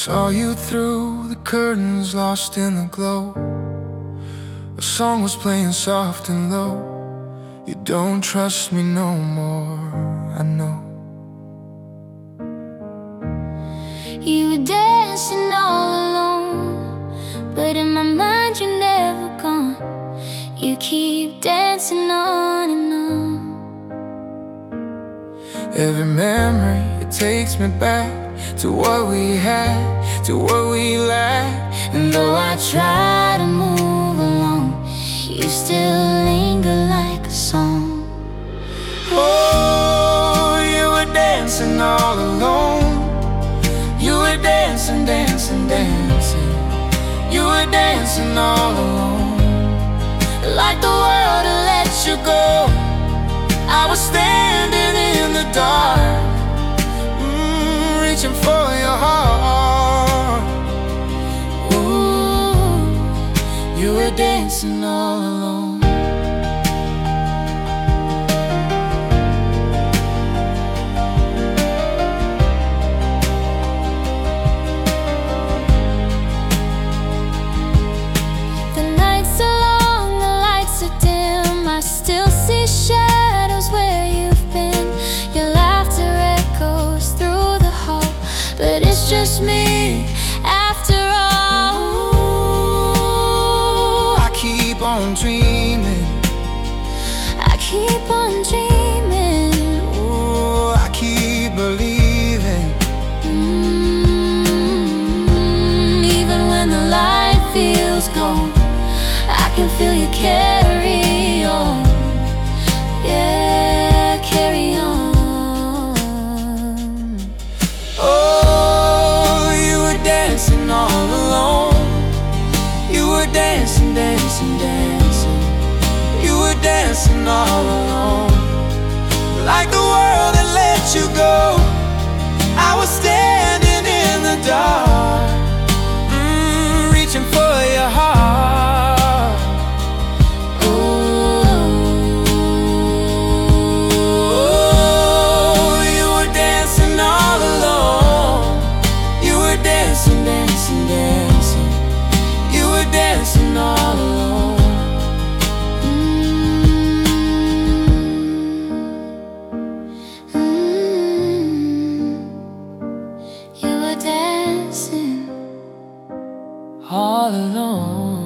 Saw you through the curtains, lost in the glow. A song was playing soft and low. You don't trust me no more, I know. You were dancing all alone, but in my mind you're never gone. You keep dancing on and on. Every memory, it takes me back to what we had, to what we lacked. And though I try to move along, you still linger like a song. Oh, you were dancing all alone. You were dancing, dancing, dancing. You were dancing all alone. Like the world had let you go. I was standing in the dark, reaching for your heart. Ooh, you were dancing all alone. the nights are long, the lights are dim. I still see shadows where you've been. Your laughter echoes through the hall, but it's just me after all. Ooh, I keep on dreaming. I keep on dreaming. Ooh, I keep believing. Even when the light feels gone, I can feel you carry on. Yeah, carry on. Oh, you were dancing all alone. You were dancing, dancing, dancing. You were dancing all alone. Like the world had let you go. I was standing in the dark, reaching for your heart. Oh, you were dancing all alone. You were dancing, dancing, dancing. You were dancing all alone. You were dancing All alone.